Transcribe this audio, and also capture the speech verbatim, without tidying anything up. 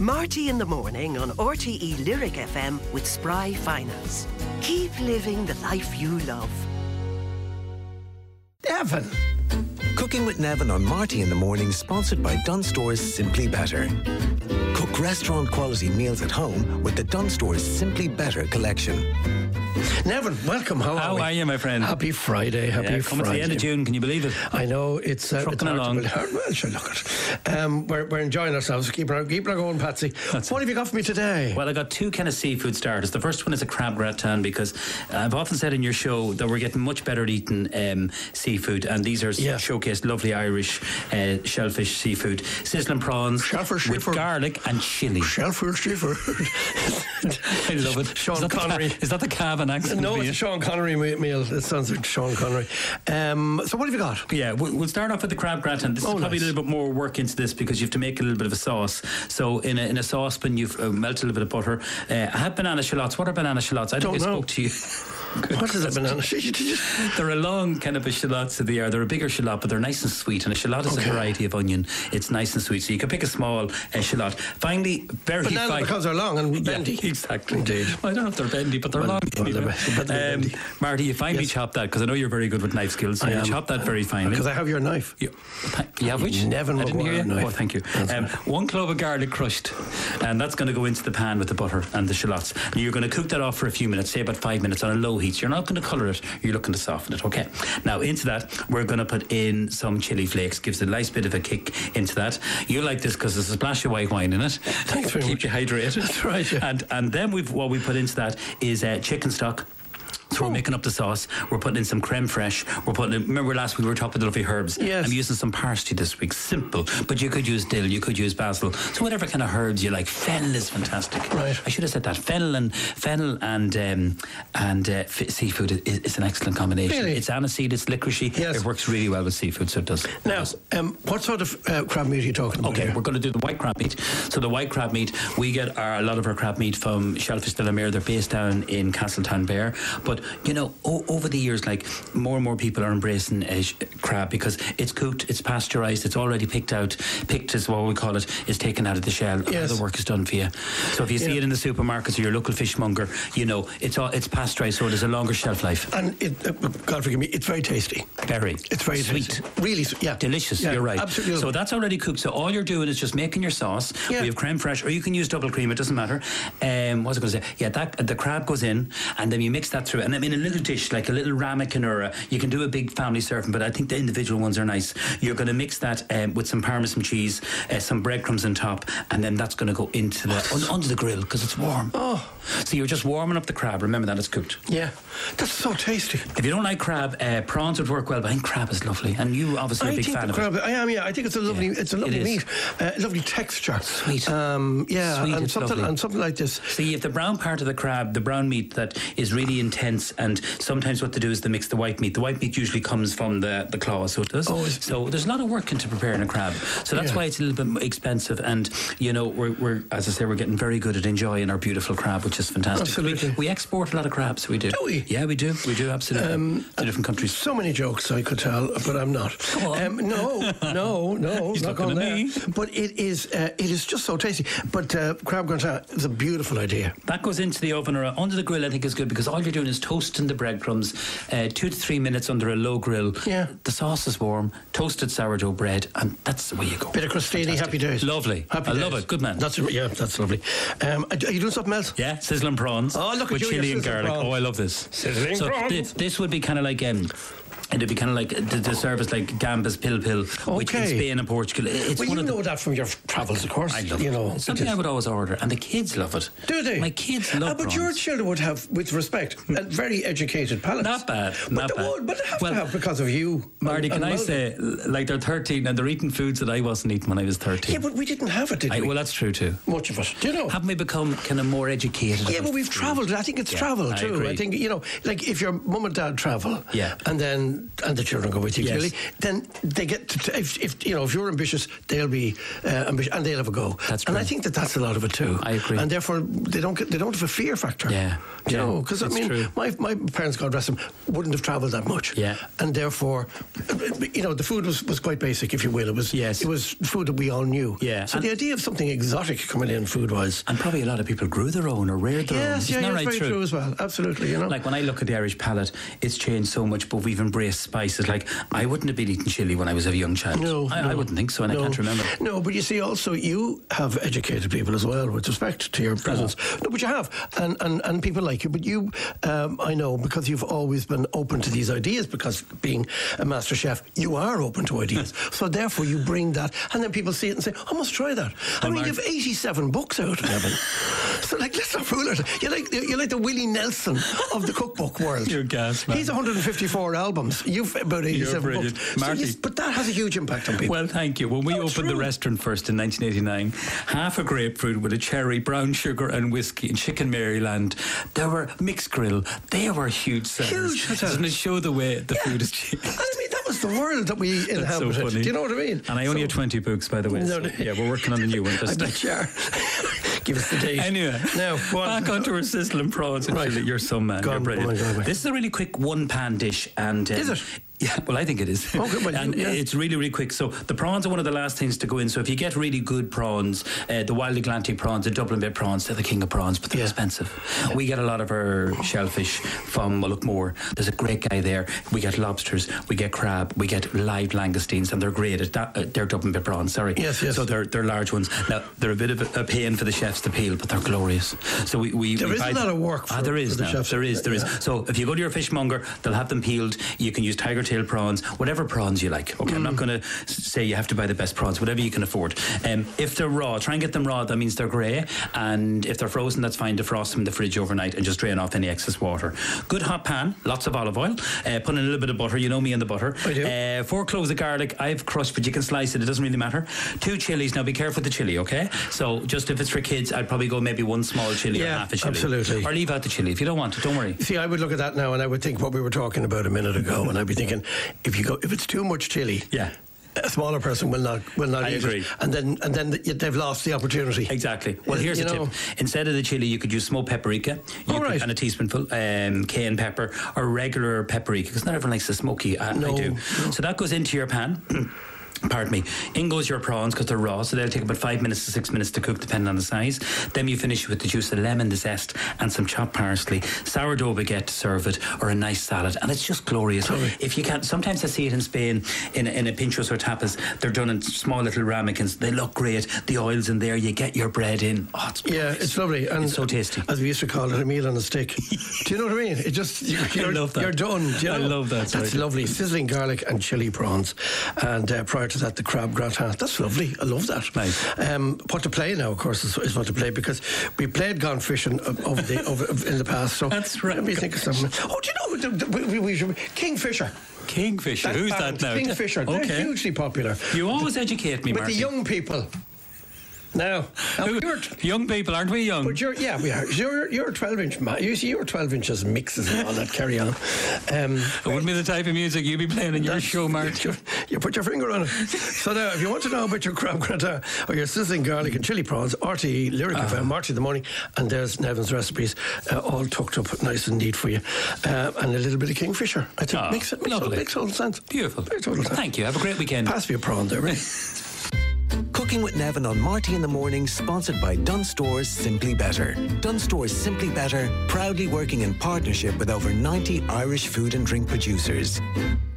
Marty in the morning on R T E Lyric F M with Spry Finance. Keep living the life you love. Nevin. Cooking with Nevin on Marty in the morning, sponsored by Dunnes Stores Simply Better. Cook restaurant quality meals at home with the Dunnes Stores Simply Better collection. Nevin, welcome. How, How are, we? are you, my friend? Happy Friday. Happy yeah, Friday. coming to the end of June. Can you believe it? I know it's uh, trucking it's along. Hard, well, sure, look at it. Um, we're, we're enjoying ourselves. Keeping our, keeping our going, Patsy. That's what it. have you got for me today? Well, I got two kind of seafood starters. The first one is a crab gratin, because I've often said in your show that we're getting much better at eating um, seafood, and these are Yeah. showcased lovely Irish uh, shellfish seafood, sizzling prawns Shellfish with seafood. garlic and chilli. Shellfish seafood. I love it. Sean is that Connery. The, is that the Cavan accent? No, for it's you? a Sean Connery me- meal. It sounds like Sean Connery. Um, so what have you got? Yeah, we'll we'll start off with the crab gratin. This Oh, is probably nice. a little bit more work into this, because you have to make a little bit of a sauce. So in a, in a saucepan, you've uh, melted a little bit of butter. Uh, I have banana shallots. What are banana shallots? I Don't think I know. spoke to you. What is a banana? Did you just- They're a long kind of a shallot, so they are. They're a bigger shallot, but they're nice and sweet. And a shallot is Okay. a variety of onion. It's nice and sweet. So you can pick a small uh, shallot. Finally, very Banana fine. because they're long and bendy. Yeah, exactly. Indeed. Well, I don't know if they're bendy, but they're Well, long. well, anyway. they're better than um, bendy. Marty, you finally Yes. chop that, because I know you're very good with knife skills. So I you am. chop that very finely. Because I have your knife. You, you have which? Nevin I didn't hear you. Maguire knife. Oh, thank you. That's Um, right. one clove of garlic crushed, and that's going to go into the pan with the butter and the shallots. And you're going to cook that off for a few minutes, say about five minutes on a low heat. So you're not going to colour it. You're looking to soften it. Okay. Now into that, we're going to put in some chili flakes. Gives a nice bit of a kick into that. You like this because there's a splash of white wine in it. Thanks very Keep much. you hydrated. That's right, yeah. And and then we've what we put into that is uh, chicken stock. So we're making up the sauce. We're putting in some creme fraiche. We're putting in, remember last week we were talking about the lovely herbs. Yes. I'm using some parsley this week. Simple. But you could use dill, you could use basil. So whatever kind of herbs you like. Fennel is fantastic. Right. I should have said that. Fennel and fennel and um, and uh, f- seafood is, is an excellent combination. Really? It's aniseed, it's licorice. Yes. It works really well with seafood, so it does. Now, um, what sort of uh, crab meat are you talking about? Okay, here? we're going to do the white crab meat. So the white crab meat, we get our, a lot of our crab meat from Shellfish de la Mer. They're based down in Castletown Bear. But, you know, o- over the years, like, more and more people are embracing uh, sh- crab, because it's cooked, it's pasteurised, it's already picked out. Picked is what we call it, is taken out of the shell. Yes. All the work is done for you. So if you see Yeah. it in the supermarkets or your local fishmonger, you know, it's all it's pasteurised, so there's a longer shelf life. And it, uh, God forgive me, it's very tasty. Very. It's very sweet. tasty. Really, sweet. Yeah. Delicious, Yeah, you're right. Absolutely. So that's already cooked. So all you're doing is just making your sauce. Yeah. We have creme fraiche, or you can use double cream, it doesn't matter. Um, what was I going to say? Yeah, that the crab goes in, and then you mix that through. And then in a little dish, like a little ramekin, or a, you can do a big family serving, but I think the individual ones are nice. You're going to mix that um, with some Parmesan cheese, uh, some breadcrumbs on top, and then that's going to go into the un, under the grill, because it's warm. Oh. So you're just warming up the crab. Remember that it's cooked. Yeah. That's so tasty. If you don't like crab, uh, prawns would work well, but I think crab is lovely. And you obviously are I a big think fan the of crab, it. I am, yeah. I think it's a lovely, Yeah, it's a lovely it is. meat, uh, lovely texture. Sweet. Um, yeah, Sweet, and it's something lovely. and something like this. See, if the brown part of the crab, the brown meat that is really intense, and sometimes what they do is they mix the white meat. The white meat usually comes from the, the claw, so it does. Oh, is- so there's a lot of work into preparing a crab. So that's Yeah. why it's a little bit more expensive. And, you know, we're, we're, as I say, we're getting very good at enjoying our beautiful crab, which is fantastic. Absolutely. We, we export a lot of crabs, we do. Do we? Yeah, we do. We do, absolutely. Um, to different countries. So many jokes I could tell, but I'm not. Go on. Um, no, no, no, He's not looking going at there. me. But it is, uh, it is just so tasty. But uh, crab gratin is a beautiful idea. That goes into the oven or under the grill, I think is good, because all you're doing is toasting the breadcrumbs, uh, two to three minutes under a low grill. Yeah. The sauce is warm, toasted sourdough bread, and that's the way you go. Bit of crostini, Fantastic. happy days. Lovely. Happy I days. love it. Good man. That's yeah, that's lovely. Um, are you doing something else? Yeah, sizzling prawns. Oh, look at with you, chili your and sizzling garlic. prawns. Oh, I love this. Sizzling so prawns. This, this would be kind of like um, it'd be kind of like the, the service like gambas pil pil, which in Okay. Spain and Portugal. It's Well, one you of the, know that from your travels, of course. I love you it. know, It's something because- I would always order, and the kids love it. Do they? My kids love Ah, but prawns. your children would have, with respect, a very educated palates. Not bad, But not they bad. would, but they have Well, to have because of you. Marty, and- can and I Melvin. say, like they're thirteen and they're eating foods that I wasn't eating when I was thirteen. Yeah, but we didn't have it, did I, we? well, that's true too. Much of it. Do you know? Haven't we become kind of more educated? Yeah, about but we've food? travelled. I think it's Yeah, travel I too. agree. I think, you know, like if your mum and dad travel, Yeah. and then and the children go with you, Yes. clearly, then they get to, t- if, if you know if you're ambitious, they'll be uh, ambitious and they'll have a go. That's and true. I think that that's a lot of it too. I agree. And therefore they don't get, they don't have a fear factor. Yeah. you Yeah. know, because I It's mean, true. my my parents, God rest them, wouldn't have travelled that much. Yeah. And therefore, you know, the food was, was quite basic, if you will. It was Yes. it was food that we all knew. Yeah. So And- the idea of something exotic coming in food wise. And probably a lot of people grew their own or reared their own. Yes, yeah, Isn't yeah, that it's right very true as well. Absolutely, you know. Like when I look at the Irish palate, it's changed so much, but we've embraced spices. Like I wouldn't have been eating chili when I was a young child. No, I, no. I wouldn't think so, and no. I can't remember. No, but you see, also you have educated people as well with respect to your presence. No, but you have, and and, and people like you. But you, um, I know, because you've always been open to these ideas. Because being a master chef, you are open to ideas. So therefore, you bring that, and then people see it and say, "I must try that." I And mean, Mark- you've eighty-seven books out, Evan. So like, let's not fool ourselves. You're like you're like the Willie Nelson of the cookbook world. You're gas, man. He's one hundred fifty-four albums. You've about eighty-seven brilliant. books. So Marty. yes, but that has a huge impact on people. Well, thank you. When we No, it's opened the true. restaurant first in nineteen eighty-nine, half a grapefruit with a cherry, brown sugar and whiskey in Chicken Maryland, there were mixed grill. They were huge sellers. Huge sellers. Doesn't it show the way the food is changed? I mean, that was the world that we That's so inhabited. funny. Do you know what I mean? And I only So- have twenty books, by the way. No, so, no. yeah, we're working on the new one. I Just bet you are. Give us the date. Anyway, now go on. back onto our sizzling prawns. Right. Actually, you're some man. Go You're on, brilliant. go on, go on. This is a really quick one-pan dish, and um, Is it? Yeah, well, I think it is. Okay, well, and yeah. it's really, really quick. So the prawns are one of the last things to go in. So if you get really good prawns, uh, the Wild Atlantic prawns, the Dublin Bay prawns, they're the king of prawns, but they're Yeah. expensive. We get a lot of our shellfish from Mullaghmore. There's a great guy there. We get lobsters, we get crab, we get live langoustines, and they're great. At that, uh, they're Dublin Bay prawns. Sorry. Yes, yes. So they're they're large ones. Now they're a bit of a, a pain for the chefs to peel, but they're glorious. So we we There we is a buy lot them. of work Ah, for- there for is the now. chefs. There is. There is. Yeah. So if you go to your fishmonger, they'll have them peeled. You can use tiger tail prawns, whatever prawns you like. Okay, I'm not going to say you have to buy the best prawns, whatever you can afford. Um, if they're raw, try and get them raw. That means they're grey. And if they're frozen, that's fine. Defrost them in the fridge overnight and just drain off any excess water. Good hot pan, lots of olive oil. Uh, put in a little bit of butter. You know me and the butter. I do. Uh, four cloves of garlic. I've crushed, but you can slice it. It doesn't really matter. Two chilies. Now be careful with the chili, okay? So just if it's for kids, I'd probably go maybe one small chili or Yeah, half a chili. absolutely. Or leave out the chili if you don't want it. Don't worry. See, I would look at that now, and I would think what we were talking about a minute ago, and I'd be thinking, if you go, if it's too much chili, Yeah. a smaller person will not will not I eat agree. it, and then and then they've lost the opportunity. Exactly. Well, You- here's you a know. tip. Instead of the chili, you could use smoked paprika. You All could- right. And a teaspoonful um, cayenne pepper or regular paprika, because not everyone likes the smoky. I, No, I do. no. So that goes into your pan. Pardon me. In goes your prawns because they're raw, so they'll take about five minutes to six minutes to cook, depending on the size. Then you finish with the juice of lemon, the zest, and some chopped parsley, sourdough baguette to serve it, or a nice salad, and it's just glorious. Lovely. If you can, sometimes I see it in Spain in a, in a pinchos or tapas. They're done in small little ramekins. They look great. The oil's in there. You get your bread in. Oh, it's Yeah, glorious. it's lovely, and It's so tasty. as we used to call it, a meal on a stick. Do you know what I mean? It just you're, you're, love that. you're done. Do you I know? love that, That's sorry. lovely. Sizzling garlic and chili prawns, and uh, prior to that, the crab gratin. That's lovely. I love that. Nice. Um, what to play now, of course, is, is what to play because we played Gone Fishing uh, over the over, in the past. So That's right. Let me think of something. Oh, do you know the- the- we, we should Kingfisher? Kingfisher. That Who's band, that now? Kingfisher. They're Okay. hugely popular. You always educate me, With Marty. the young people. Now, now Who- you're, young people, aren't we young? but you're, yeah, we are. You're, you're a twelve inch man. You see, you're twelve inches mixes and all that. Carry on. Um, It wouldn't be the type of music you'd be playing in your That's- show, Marty. You, you put your finger on it. So now, if you want to know about your crab gratin or your sizzling garlic and chili prawns, R T E Lyric Ah. F M, Marty in the morning, and there's Nevin's recipes, uh, all tucked up nice and neat for you, uh, and a little bit of Kingfisher. I think Ah, makes it makes, lovely. makes total sense. Beautiful. Makes total sense. Thank you. Have a great weekend. Pass me a prawn there, right? Cooking with Nevin on Marty in the Morning, sponsored by Dunn Stores Simply Better. Dunn Stores Simply Better, proudly working in partnership with over ninety Irish food and drink producers.